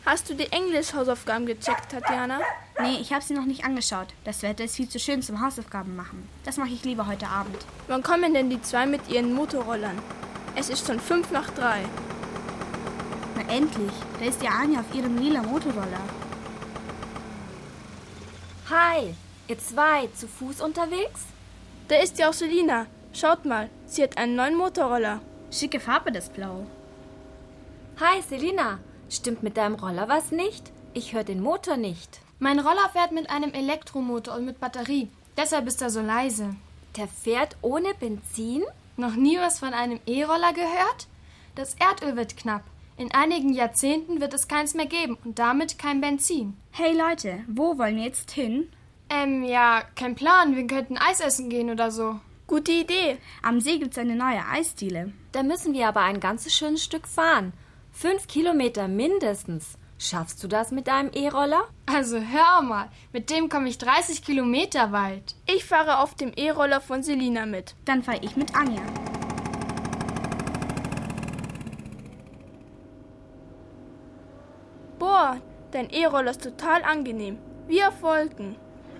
Hast du die Englisch-Hausaufgaben gecheckt, Tatjana? Nee, ich habe sie noch nicht angeschaut. Das Wetter ist viel zu schön zum Hausaufgaben machen. Das mache ich lieber heute Abend. Wann kommen denn die zwei mit ihren Motorrollern? Es ist schon 2:55. Na endlich, da ist die Anja auf ihrem lila Motorroller. Hi, ihr zwei zu Fuß unterwegs? Da ist ja auch Selina. Schaut mal, sie hat einen neuen Motorroller. Schicke Farbe, das Blau. Hi, Selina. Stimmt mit deinem Roller was nicht? Ich höre den Motor nicht. Mein Roller fährt mit einem Elektromotor und mit Batterie. Deshalb ist er so leise. Der fährt ohne Benzin? Noch nie was von einem E-Roller gehört? Das Erdöl wird knapp. In einigen Jahrzehnten wird es keins mehr geben und damit kein Benzin. Hey Leute, wo wollen wir jetzt hin? Ja, kein Plan. Wir könnten Eis essen gehen oder so. Gute Idee. Am See gibt's eine neue Eisdiele. Da müssen wir aber ein ganzes schönes Stück fahren. 5 Kilometer mindestens. Schaffst du das mit deinem E-Roller? Also hör mal, mit dem komme ich 30 Kilometer weit. Ich fahre auf dem E-Roller von Selina mit. Dann fahre ich mit Anja. Boah, dein E-Roller ist total angenehm. Wie auf Wolken.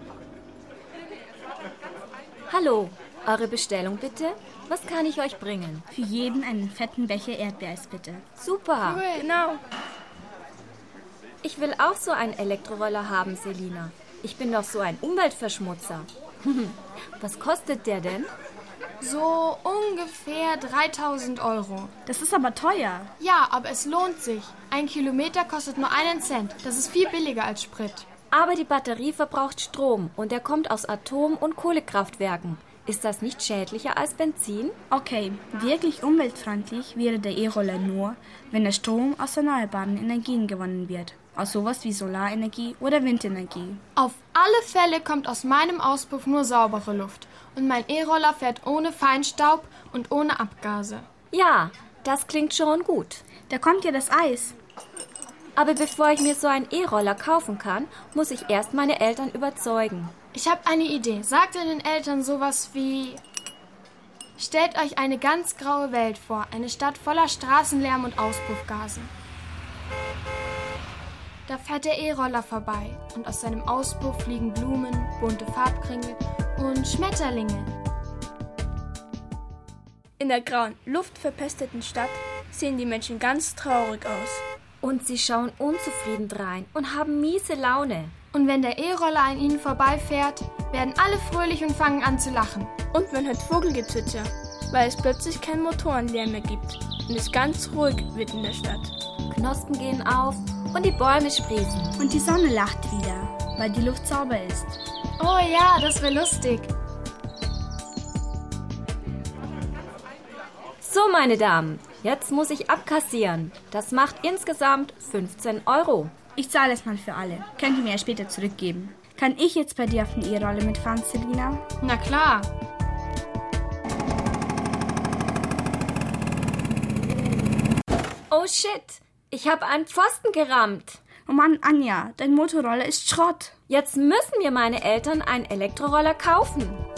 Hallo, eure Bestellung bitte? Was kann ich euch bringen? Für jeden einen fetten Becher Erdbeereis, bitte. Super. Cool. Genau. Ich will auch so einen Elektroroller haben, Selina. Ich bin doch so ein Umweltverschmutzer. Was kostet der denn? So ungefähr 3.000 €. Das ist aber teuer. Ja, aber es lohnt sich. 1 Kilometer kostet nur 1 Cent. Das ist viel billiger als Sprit. Aber die Batterie verbraucht Strom und der kommt aus Atom- und Kohlekraftwerken. Ist das nicht schädlicher als Benzin? Okay, wirklich umweltfreundlich wäre der E-Roller nur, wenn der Strom aus erneuerbaren Energien gewonnen wird. Aus sowas wie Solarenergie oder Windenergie. Auf alle Fälle kommt aus meinem Auspuff nur saubere Luft. Und mein E-Roller fährt ohne Feinstaub und ohne Abgase. Ja, das klingt schon gut. Da kommt ja das Eis. Aber bevor ich mir so einen E-Roller kaufen kann, muss ich erst meine Eltern überzeugen. Ich habe eine Idee. Sagt den Eltern sowas wie: Stellt euch eine ganz graue Welt vor, eine Stadt voller Straßenlärm und Auspuffgasen. Da fährt der E-Roller vorbei und aus seinem Auspuff fliegen Blumen, bunte Farbkringel und Schmetterlinge. In der grauen, luftverpesteten Stadt sehen die Menschen ganz traurig aus. Und sie schauen unzufrieden drein und haben miese Laune. Und wenn der E-Roller an ihnen vorbeifährt, werden alle fröhlich und fangen an zu lachen. Und man hört Vogelgezwitscher, weil es plötzlich keinen Motorenlärm mehr gibt und es ganz ruhig wird in der Stadt. Knospen gehen auf und die Bäume sprießen. Und die Sonne lacht wieder, weil die Luft sauber ist. Oh ja, das wäre lustig. So, meine Damen, jetzt muss ich abkassieren. Das macht insgesamt 15 €. Ich zahle es mal für alle. Könnt ihr mir ja später zurückgeben. Kann ich jetzt bei dir auf den E-Roller mitfahren, Selina? Na klar. Oh shit, ich habe einen Pfosten gerammt. Oh Mann, Anja, dein Motorroller ist Schrott. Jetzt müssen mir meine Eltern einen Elektroroller kaufen.